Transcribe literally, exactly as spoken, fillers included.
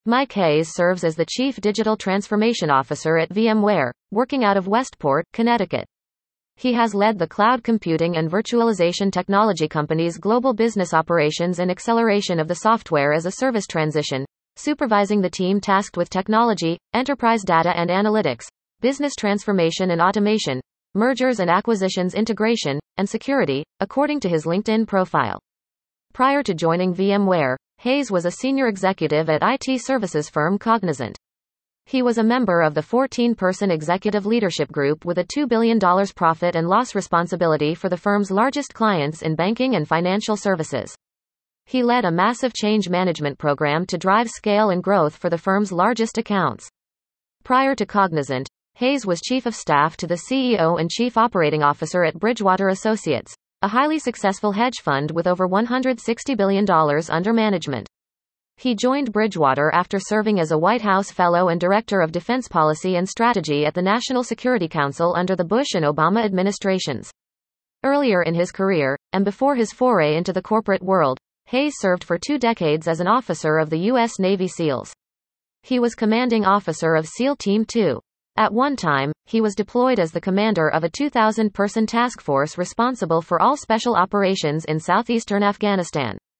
Mike Hayes serves as the Chief Digital Transformation Officer at VMware, working out of Westport, Connecticut. He has led the cloud computing and virtualization technology company's global business operations and acceleration of the software as a service transition, supervising the team tasked with technology, enterprise data and analytics, business transformation and automation, mergers and acquisitions integration, and security, according to his LinkedIn profile. Prior to joining VMware, Hayes was a senior executive at I T services firm Cognizant. He was a member of the fourteen-person executive leadership group with a two billion dollars profit and loss responsibility for the firm's largest clients in banking and financial services. He led a massive change management program to drive scale and growth for the firm's largest accounts. Prior to Cognizant, Hayes was chief of staff to the C E O and chief operating officer at Bridgewater Associates, a highly successful hedge fund with over one hundred sixty billion dollars under management. He joined Bridgewater after serving as a White House Fellow and Director of Defense Policy and Strategy at the National Security Council under the Bush and Obama administrations. Earlier in his career, and before his foray into the corporate world, Hayes served for two decades as an officer of the U S Navy SEALs. He was commanding officer of SEAL Team two. At one time, he was deployed as the commander of a two thousand person task force responsible for all special operations in southeastern Afghanistan.